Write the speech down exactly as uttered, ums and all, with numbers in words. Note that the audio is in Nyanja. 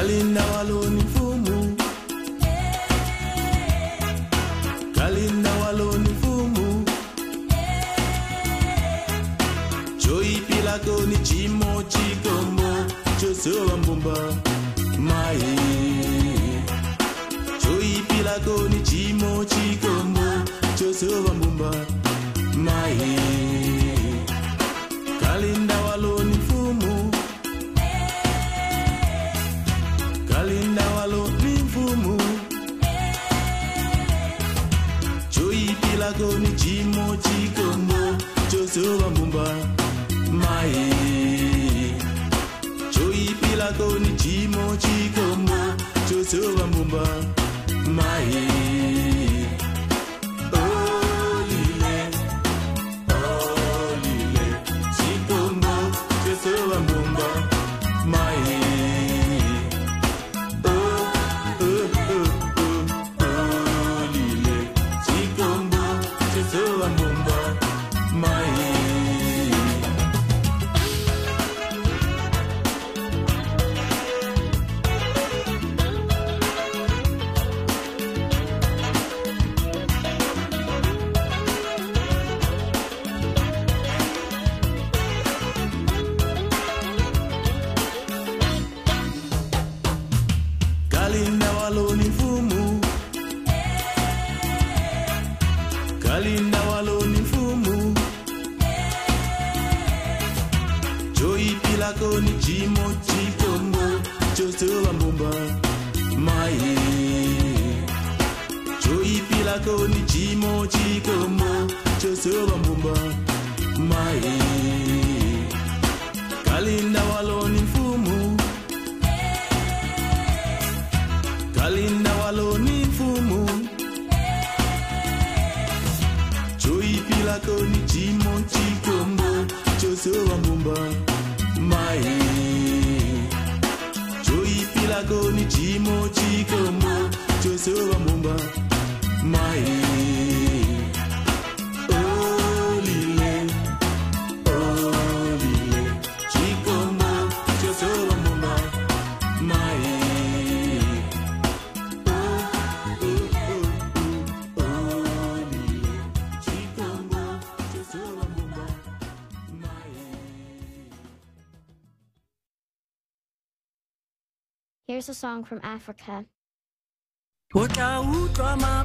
Kalinda waloni fumu, Kalinda waloni fumu, Joy pilako ni chimo chikombo, Josowa mbumba mai. Joy pilako ni chimo chikombo, Josowa mbumba mai. Kalinda waloni fumu, Kalinda waloni fumu, Joy pilako ni chimo chikombo, Josowa mbumba mai. Joy pilako ni chimo chikombo, Josowa mbumba mai. Kalinda waloni fumu, Kalinda waloni fumu, Joy pilako ni chimo chikombo, Josowa mbumba mai. Joy pilako ni chimo chikombo, Josowa mbumba mai. Kalinda waloni fumu, Kalinda waloni fumu, Joy pilako ni chimo chikombo, Josowa mbumba mai. Joy pilako ni chimo chikombo, Josowa mbumba mai. Oh lile, oh lile, chikombo, Josowa mbumba mai. Here's a song from Africa.